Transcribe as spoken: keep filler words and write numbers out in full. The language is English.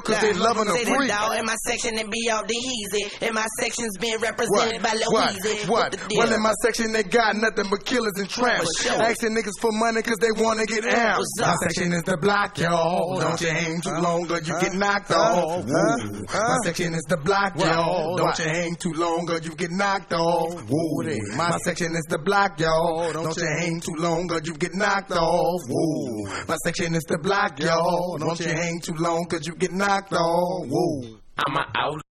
cause they loving a freak. In my section it be all the easy. In my section's been represented by Louise. What? What? Well, in my section they got nothing but killers and tramps. Sure. Asking niggas for money cause they wanna get amped. My section is the block, y'all. Don't you hang too long or you get knocked off. Woo. My section is the block, y'all. Don't you hang too long or you get knocked off. Woo. My section is the block, y'all. Don't you hang too long or you get knocked off. Woo. My section is the block, y'all. Don't you hang too long cause you get knocked off. Woo. I'm a out.